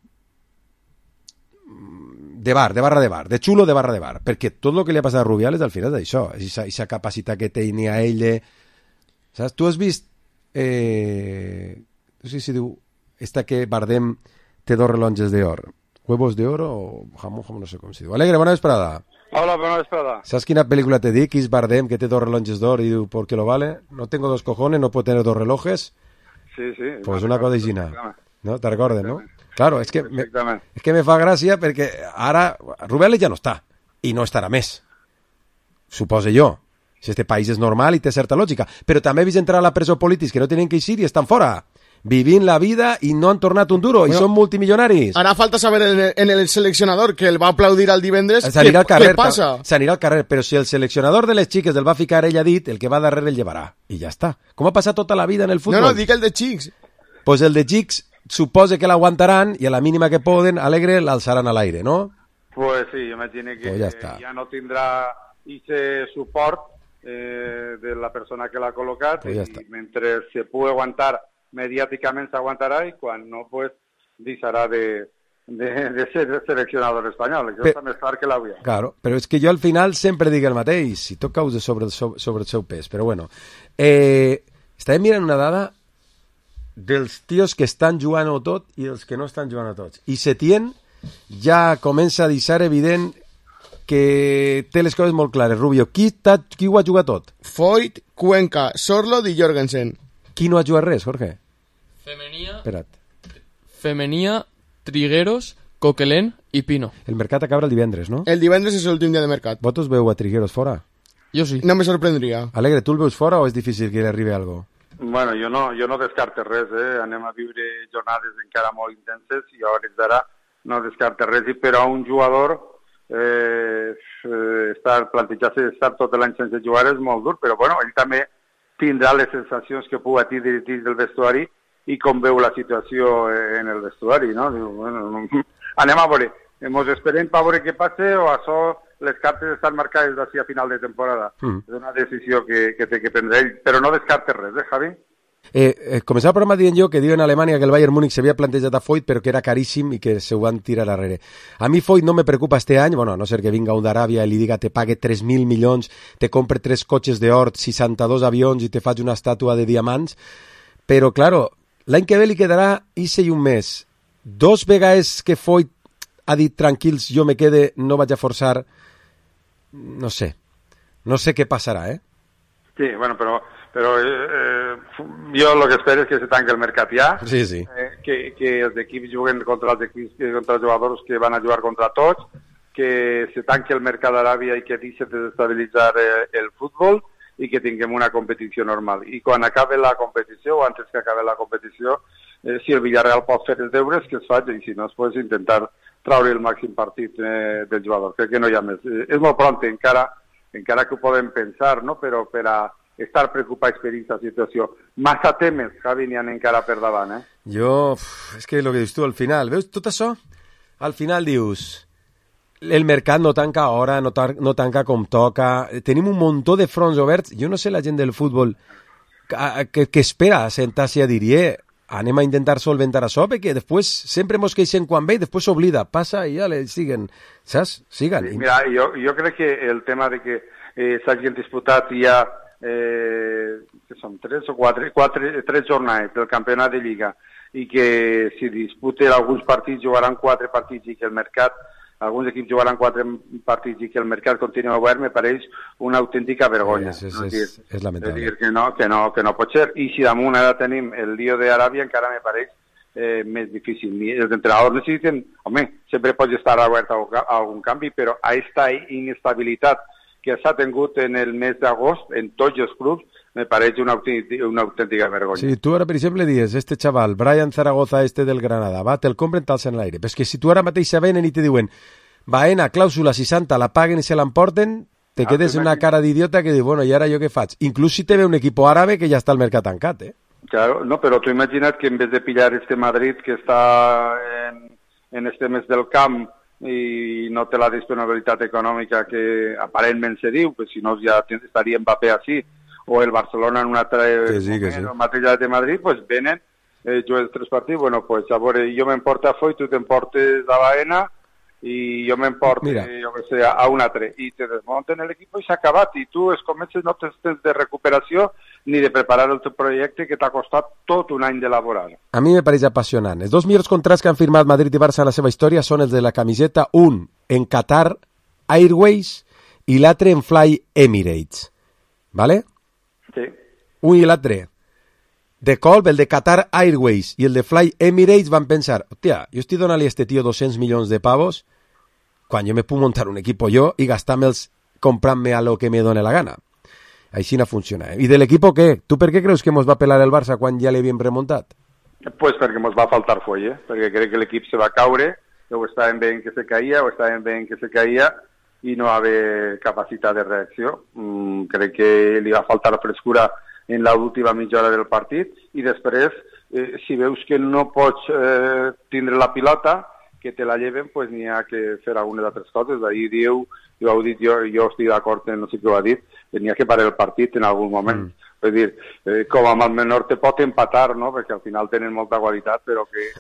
de bar, de barra de bar, de xulo de barra de bar, perquè tot el que li ha passat a Rubiales al final és això, és aquesta capacitat que tenia ell de... Saps? Tu has vist eh... no sé si diu esta que Bardem té dos relonges d'or, huevos de oro o jamón, jamón, no sé com se diu. Alegre, bona vesprada. Hola, bona vesprada. ¿Sabes quina pel·lícula te dic? És Bardem, que té dos relonges d'or i diu, ¿por qué lo vale? No tengo dos cojones, no puedo tener dos relojes. Sí, sí. Pues una cosa aixina. ¿No? Te recordes, ¿no? Claro, es que, me, es que me fa gràcia perquè ara Rubiales ja no està i no estarà més, suposo jo. Si este país és normal i té certa lògica, però també he vist entrar a la presó polítics que no tenen que eixir i estan fora, vivint la vida i no han tornat un duro, bueno, i són multimilionaris. Ara falta saber en el, en el seleccionador que el va aplaudir al divendres què, carrer, què passa. S'anirà al carrer, però si el seleccionador de les xiques el va ficar ell ha dit, el que va darrere el llevarà, i ja està. Com ha passat tota la vida en el futbol? No, no, dic el de xics. Pues el de xics supose que l'aguantaran i a la mínima que poden, Alegre, l'alçaran a l'aire, ¿no? Pues sí, imagine que pues ja, ja no tindrà ese suport eh, de la persona que l'ha col·locat pues ja i mentre se pugui aguantar mediàticament s'aguantarà i quan no, pues deixarà de, de, de ser seleccionador espanyol. Això Pe- està més clar que l'auia. Claro, però és que jo al final sempre dic el mateix, si tot causa sobre, el so- sobre el seu pes, però bueno. Eh, estàvem mirant una dada dels tios que estan jugant a tot i els que no estan jugant a tots. I Setién ja comença a deixar evident que té les coses molt clares. Rubio, qui, ta, qui ho ha jugat tot? Foyt, Cuenca, Sorloth i Jorgensen. Qui no ha jugat res, Jorge? Femenia, Espera't. Femenia, Trigueros, Coquelin i Pino. El mercat acaba el divendres, no? El divendres és l'últim dia de mercat. Vosaltres veu a Trigueros fora? Jo sí. No me sorprendria. Alegre, tu el veus fora o és difícil que li arribi algo? Bueno, jo no, jo no descarte res, eh? Anem a viure jornades encara molt intenses i a hores d'ara no descarte res, i però un jugador eh, estar, plantejar-se d'estar tot l'any sense jugar és molt dur, però bueno, ell també tindrà les sensacions que pugui dir dins del vestuari i com veu la situació en el vestuari, no? Diu, bueno, anem a veure, ens esperem per veure què passa o això les cartes estan marcades d'ací a final de temporada. Mm. És una decisió que, que té que prendre ell, però no descartes res, eh, Javi? Eh, eh, començava el programa dient jo que diu en Alemanya que el Bayern Múnich s'havia plantejat a Foyt però que era caríssim i que se ho van tirar darrere. A mi Foyt no me preocupa este any, bueno, a no ser que vinga un d'Aràbia i li diga te pague tres mil milions, te compre tres cotxes d'or, seixanta-dos avions i te faig una estàtua de diamants, però, claro, l'any que ve li quedarà ixe i un mes. Dos vegades que Foyt ha dit tranquils, jo me quede, no vaig a forçar, no sé, no sé què passarà, eh? Sí, bueno, però... Però eh, jo el que espero és que se tanqui el mercat ja, sí, sí. Eh, que, que els equips juguen contra els equips, contra els jugadors que van a jugar contra tots, que se tanqui el mercat d'Aràbia i que deixi de desestabilitzar eh, el futbol i que tinguem una competició normal. I quan acabe la competició, o antes que acabe la competició, eh, si el Villarreal pot fer els deures, que es faci, i si no, es pot intentar traure el màxim partit eh, del jugador. Crec que no hi ha més. Eh, és molt pront, encara, encara que ho podem pensar, no? Però per a estar preocupats per aquesta situació. Massa temes, Javi, n'hi ha encara per davant, eh? Jo, és que el que dius tu al final, veus tot això? Al final dius, el mercat no tanca a hora, no, tar no tanca com toca, tenim un muntó de fronts oberts, jo no sé la gent del futbol que, que, que espera sentar-se a dir, eh, anem a intentar solventar això, perquè després sempre mos queixem quan ve i després s'oblida, passa i ja le siguen, saps? Siguen. Sí, mira, jo, jo crec que el tema de que eh, s'hagin disputat ja Eh, que són tres o quatre, quatre, tres jornades del campionat de Lliga i que si disputen alguns partits jugaran quatre partits i que el mercat, alguns equips jugaran quatre partits i que el mercat continua obert, me pareix una autèntica vergonya. És, és, no? és, és lamentable. És dir, que no, que, no, que no pot ser. I si damunt ara tenim el lío d'Aràbia encara me pareix eh, més difícil. Els entrenadors necessiten, home, sempre pots estar obert a algun canvi, però a aquesta inestabilitat que s'ha tingut en el mes d'agost en tots els clubs, me pareix una, una autèntica vergonya. Sí, tu ara, per exemple, dius, este chaval, Brian Zaragoza, este del Granada, va, te'l compren tals en l'aire. Però és que si tu ara mateix se venen i te diuen Baena, clàusula seixanta, la paguen i se l'emporten, te ah, quedes una cara d'idiota que diu, bueno, i ara jo què faig? Inclús si te ve un equip àrabe que ja està el mercat tancat, eh? Claro, no, però tu imagina't que en vez de pillar este Madrid que està en, en este mes del camp i no té la disponibilitat econòmica que aparentment se diu, que si no ja estaria Mbappé així, o el Barcelona en un altre que sí, moment, que sí. el mateix de Madrid, pues venen, eh, juguen tres partits, bueno, pues a veure, jo m'emporto a Foyt, tu t'emportes a Baena, i jo m'emporto, eh, jo que sé, a un altre, i te desmunten l'equip i s'ha acabat, i tu es comences, no tens temps de recuperació ni de preparar el teu projecte que t'ha costat tot un any d'elaborar. A mi me pareix apassionant. Els dos millors contrats que han firmat Madrid i Barça en la seva història són els de la camiseta, un en Qatar Airways i l'altre en Fly Emirates. ¿Vale? Sí. Un i l'altre. De colp, el de Qatar Airways i el de Fly Emirates van pensar, hòstia, jo estic donant-li a este tio dos-cents milions de pavos quan jo me puc muntar un equip jo i gastar-me'ls comprant-me a lo que me done la gana. Així no funciona. Eh? I de l'equip què? Tu per què creus que mos va pelar el Barça quan ja l'havíem remuntat? Pues perquè mos va faltar foll, eh? Perquè crec que l'equip se va caure, o estàvem veient que se caia, o estàvem veient que se caia, i no haver capacitat de reacció. Mm, crec que li va faltar frescura en l'última mitja hora del partit, i després, eh, si veus que no pots eh, tindre la pilota, que te la lleven, pues n'hi ha que fer algunes altres coses. D'ahir diu, jo ho dit, jo, jo estic d'acord en no sé què ho ha dit, n'hi ha que parar el partit en algun moment. Mm. És dir, eh, com amb el menor te pot empatar, no? Perquè al final tenen molta qualitat, però que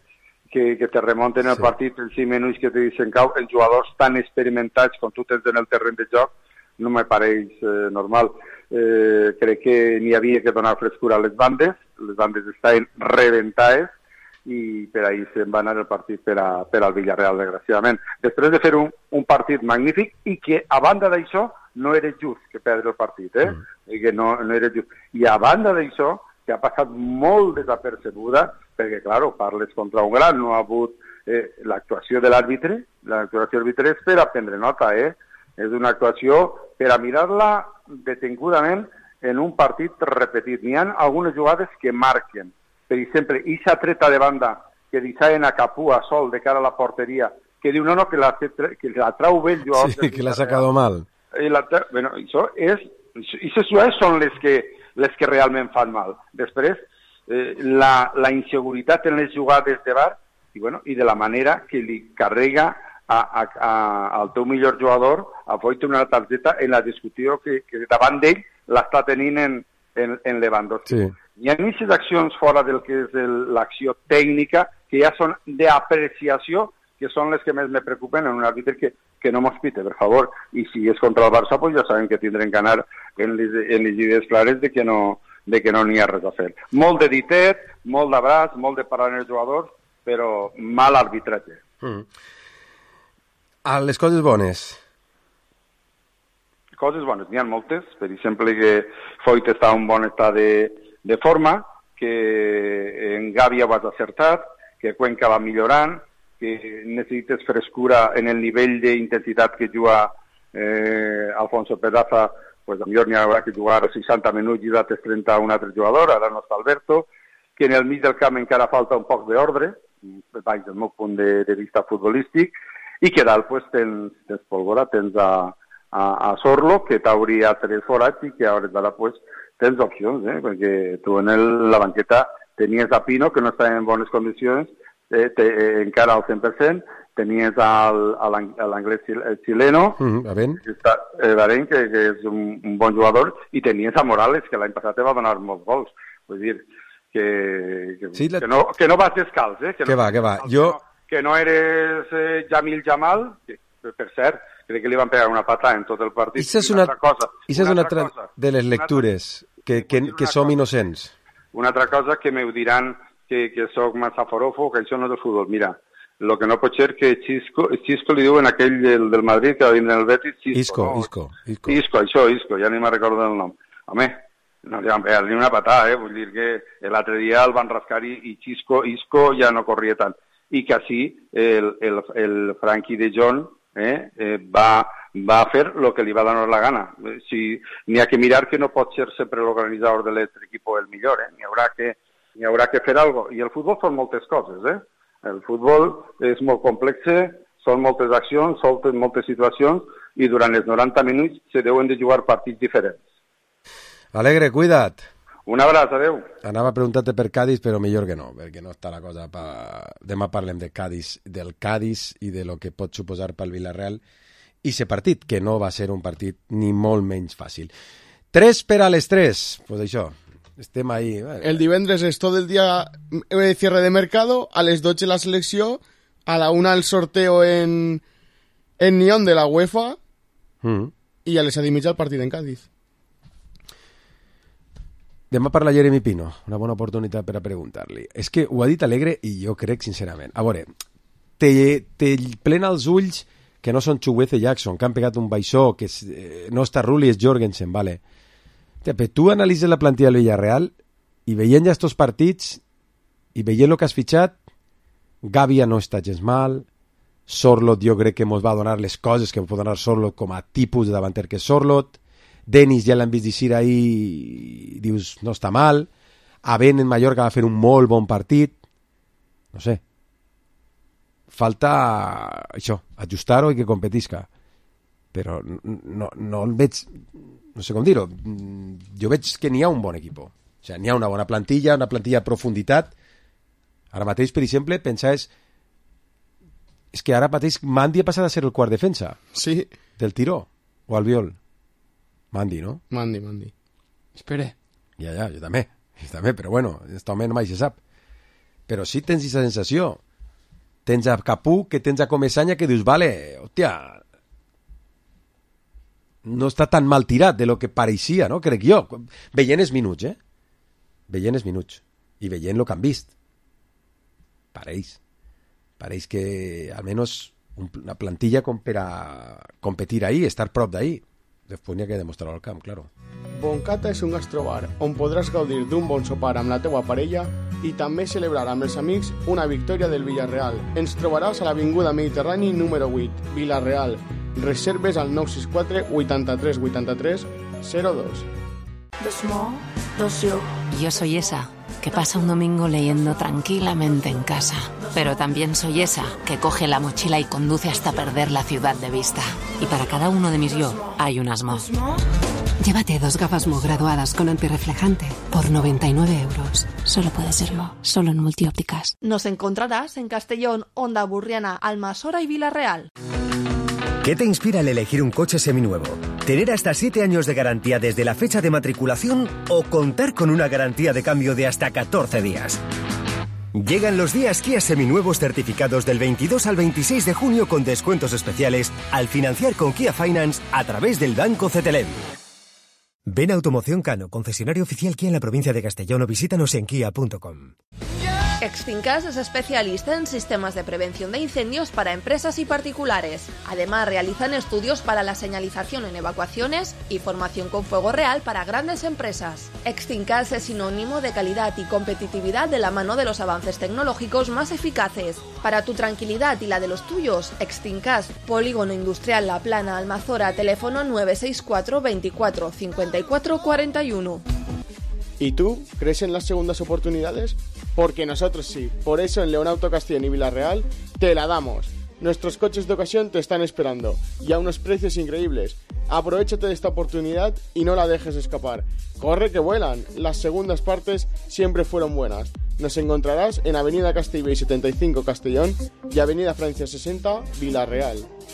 que, que te remonten el Sí. partit en cinc minuts, que te dicen cau, els jugadors tan experimentats com tu tens en el terreny de joc, no me pareix eh, normal. Eh, crec que n'hi havia que donar frescura a les bandes, les bandes estaven reventades, i per ahir se'n va anar el partit per, a, per al Villarreal, desgraciadament. Després de fer un, un partit magnífic, i que a banda d'això no era just que perdre el partit, eh? Mm. I que no, no era just. I a banda d'això, que ha passat molt desapercebuda, perquè, clar, parles contra un gran, no ha hagut eh, l'actuació de l'àrbitre, l'actuació de l'àrbitre és per a prendre nota, eh? És una actuació per a mirar-la detingudament en un partit repetit. N'hi ha algunes jugades que marquen. Per exemple, ixa treta de banda que deixaven a Capua sol de cara a la porteria, que diu no, no, que la, que la trau bé el jugador. Sí, que l'ha sacado mal. I la, bueno, això és, aquestes jugades són les que, les que realment fan mal. Després, eh, la, la inseguretat en les jugades de bar i, bueno, i de la manera que li carrega a, a, a, al teu millor jugador a Foyt una targeta en la discussió que, que davant d'ell l'està tenint en, en, en Lewandowski. Sí. Hi ha aquestes accions fora del que és l'acció tècnica que ja són d'apreciació, que són les que més me preocupen en un àrbitre que, que no mos pite, per favor. I si és contra el Barça, pues ja saben que tindrem que anar en les, en les idees clares de que no de que no n'hi ha res a fer. Molt de ditet, molt d'abraç, molt de parlar en els jugadors, però mal arbitratge. Mm. A les coses bones. Coses bones, n'hi ha moltes. Per exemple, que Foyt està en un bon estat de, de forma, que en Gàbia vas acertat, que Cuenca va millorant, que necessites frescura en el nivell d'intensitat que juga eh, Alfonso Pedraza, pues millor n'hi haurà que jugar seixanta minuts i dates trenta a un altre jugador, ara no està Alberto, que en el mig del camp encara falta un poc d'ordre, baix del meu punt de, de vista futbolístic, i que dalt pues, tens, tens Pólvora, tens a, a, a Sorlo, que t'hauria tres forats i que a hores d'ara pues, tens opcions, eh? Perquè tu en el, la banqueta tenies a Pino, que no està en bones condicions, eh, te, eh, encara al cent per cent, tenies al, a l'anglès xileno, mm, Avent. Que, està, eh, Avent, que, que és un, un bon jugador, i tenies a Morales, que l'any passat te va donar molts gols. Vull dir, que, que, sí, la... que, no, que no vas descalç, eh? Que, que no va, que va. Jo... Que no, que no eres eh, Jamil Jamal, que, per cert, crec que li van pegar una patada en tot el partit. Això és una, una altra cosa. Això és una una altra altra cosa. de les lectures, que, que, que som cosa. innocents. Una altra cosa que me diran que, que soc massa forofo, que això no és del futbol. Mira, lo que no pot ser que Xisco, Xisco li diuen aquell del, del Madrid que va vindre en el Betis, Xisco, Isco, no? Isco, Isco. Isco, això, Isco, ja ni me'n recordo el nom. Home, no li van pegar ni una patada, eh? Vull dir que l'altre dia el van rascar i, i Xisco, Isco ja no corria tant. I que així el, el, el Frankie de Jong eh, eh, va, va fer el que li va donar la gana. Si, n'hi ha que mirar que no pot ser sempre l'organitzador de l'altre equip el millor, eh? N'hi haurà que, n'hi haurà que fer alguna cosa. I el futbol són moltes coses, eh? El futbol és molt complex, són moltes accions, són moltes situacions, i durant els noranta minuts se deuen de jugar partits diferents. Alegre, cuida't. Un abraç, adeu. Anava a preguntar-te per Cádiz, però millor que no, perquè no està la cosa... Pa... Demà parlem de Cádiz, del Cádiz i de lo que pot suposar pel Villarreal i aquest partit, que no va ser un partit ni molt menys fàcil. Tres per a les tres. Pues això, estem ahí. Vale. El divendres és tot el dia de cierre de mercado, a les dotze la selecció, a la una el sorteo en, en Nyon de la UEFA mm. i a les set i mitja el partit en Cádiz. Demà parla Jeremy Pino, una bona oportunitat per a preguntar-li. És que ho ha dit Alegre i jo crec sincerament. A veure, te, te plena els ulls que no són Chukwueze Jackson, que han pegat un baixó, que és, eh, no està Rulli, és Jorgensen, vale. Però tu analitzes la plantilla del Villarreal i veient ja estos partits i veient el que has fitxat, Gàbia no està gens mal, Sorlot jo crec que ens va donar les coses que pot donar Sorlot com a tipus de davanter que és Sorlot, Denis ja l'hem vist dir ahir i dius no està mal, Avent en Mallorca va fer un molt bon partit, no sé, falta això, ajustar-ho i que competisca, però no, no el veig, no sé com dir-ho, jo veig que n'hi ha un bon equip, o sigui, n'hi ha una bona plantilla, una plantilla a profunditat. Ara mateix, per exemple, pensaves és que ara mateix Mandi ha passat a ser el quart defensa sí. del Tiró, o Albiol. Mandi, no? Mandi, Mandi. Espere. Ja, ja, jo també. Jo també, però bueno, aquest home no mai se sap. Però sí tens aquesta sensació tens a Capú, que tens a Comesaña, que dius, vale, hòstia, no està tan mal tirat de lo que pareixia, no? Crec jo. Veient els minuts, eh? Veient els minuts. I veient el que han vist. Pareix. Pareix que, almenys, una plantilla com per a competir ahí, estar prop d'ahí. Després n'hi ha que demostrar al camp, claro. Boncata és un gastrobar on podràs gaudir d'un bon sopar amb la teua parella i també celebrar amb els amics una victòria del Villarreal. Ens trobaràs a l'Avinguda Mediterrani número vuit, Villarreal. Reserves al nou sis quatre vuitanta-tres vuitanta-tres zero dos. Dos mo, dos yo. Yo soy esa que pasa un domingo leyendo tranquilamente en casa. Pero también soy esa que coge la mochila y conduce hasta perder la ciudad de vista. Y para cada uno de mis yo hay unas mo. Llévate dos gafas Mo graduadas con antirreflejante por noventa y nueve euros. Solo puede ser Mo, solo en Multiópticas. Nos encontrarás en Castellón, Onda Burriana, Almasora y Villarreal. ¿Qué te inspira al elegir un coche seminuevo? ¿Tener hasta siete años de garantía desde la fecha de matriculación o contar con una garantía de cambio de hasta catorce días? Llegan los días Kia seminuevos certificados del veintidós al veintiséis de junio con descuentos especiales al financiar con Kia Finance a través del Banco Cetelem. Ven a Automoción Cano, concesionario oficial Kia en la provincia de Castellón, o visítanos en kia punto com. Exfincas es especialista en sistemas de prevención de incendios para empresas y particulares. Además, realizan estudios para la señalización en evacuaciones y formación con fuego real para grandes empresas. Exfincas es sinónimo de calidad y competitividad de la mano de los avances tecnológicos más eficaces. Para tu tranquilidad y la de los tuyos, Exfincas, Polígono Industrial La Plana, Almazora, teléfono nueve seis cuatro veinticuatro cincuenta y cuatro cuarenta y uno. ¿Y tú crees en las segundas oportunidades? Porque nosotros sí. Por eso en León Auto Castellón y Villarreal te la damos. Nuestros coches de ocasión te están esperando y a unos precios increíbles. Aprovechate de esta oportunidad y no la dejes escapar. Corre que vuelan. Las segundas partes siempre fueron buenas. Nos encontrarás en Avenida Castellbell setenta y cinco Castellón y Avenida Francia sesenta Villarreal.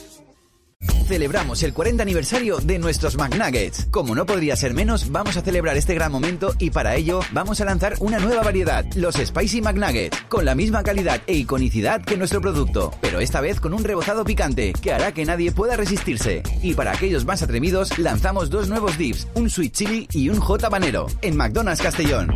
Celebramos el cuarenta aniversario de nuestros McNuggets. Como no podría ser menos, vamos a celebrar este gran momento y para ello vamos a lanzar una nueva variedad, los Spicy McNuggets, con la misma calidad e iconicidad que nuestro producto, pero esta vez con un rebozado picante que hará que nadie pueda resistirse. Y para aquellos más atrevidos, lanzamos dos nuevos dips, un sweet chili y un hot habanero, en McDonald's Castellón.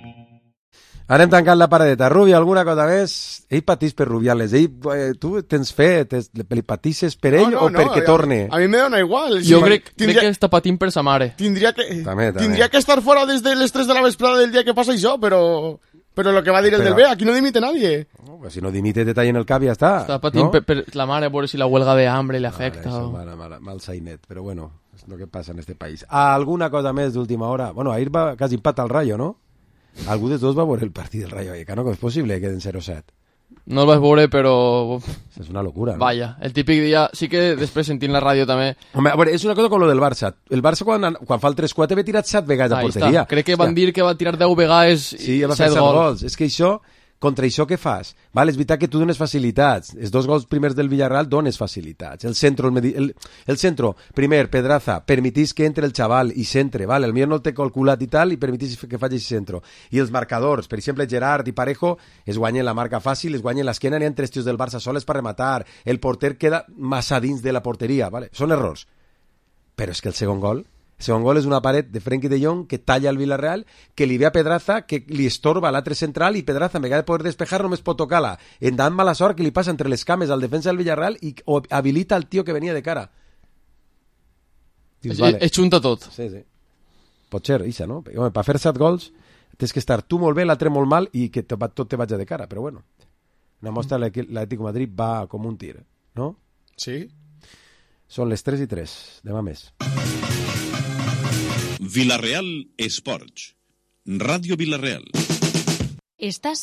Anem tancant la paradeta. Rubi, alguna cosa més? Ell patís per Rubiales. Ell, eh, tu tens fe? Tens, li patisses per ell no, no, o perquè no, torne? A, a mi me dona igual. Jo sí, crec, tindria, crec que està patint per sa mare. Tindria que, també, també. tindria que estar fora des de les tres de la vesprada del dia que passa això, però... Pero lo que va a dir el Pero, del B, aquí no dimite nadie. No, pues si no dimite, te tallen el cap i ja està. Està patint ¿no? per, per la mare, a veure si la huelga de hambre le afecta. Vale, eso, o... mal, mal, mal sainet, però bueno, és lo que passa en este país. Alguna cosa més d'última hora? Bueno, ahir va quasi empata el Rayo, no? Algú dels dos va veure el partit del Rayo Vallecano, com és possible que queden zero set? No el vaig veure, però... És una locura, no? Vaya, el típic dia... Sí que després sentint la ràdio també... Home, a veure, és una cosa com lo del Barça. El Barça quan, quan fa el tres quatre ve tirat set vegades a porteria. Està. Crec que van dir que va tirar deu vegades sí, ja va fer set gols. gols. És que això... Contra això què fas? Val, és veritat que tu dones facilitats. Els dos gols primers del Villarreal dones facilitats. El centro, el, el, el centro primer, Pedraza, permitís que entre el xaval i centre, val? El millor no el té calculat i tal, i permitís que faci aquest centro. I els marcadors, per exemple, Gerard i Parejo es guanyen la marca fàcil, es guanyen l'esquena, n'hi ha tres tios del Barça soles per rematar, el porter queda massa dins de la porteria, vale? Són errors. Però és que el segon gol... El segon gol és una paret de Frenkie de Jong que talla el Villarreal, que li ve a Pedraza, que li estorba a l'altre central, i Pedraza, en vegada de poder despejar, només pot tocar-la. En tant mala sort que li passa entre les cames al defensa del Villarreal i habilita el tio que venia de cara. Dius, vale. Es junta tot. Sí, sí. Pot ser, ixa, no? Home, per fer set gols tens que estar tu molt bé, l'altre molt mal i que te, tot te vagi de cara, però bueno. Una mostra mm. l'Atlético Madrid va com un tir, no? Sí. Són les tres i tres, demà més. Villarreal Esports. Radio Villarreal. Estás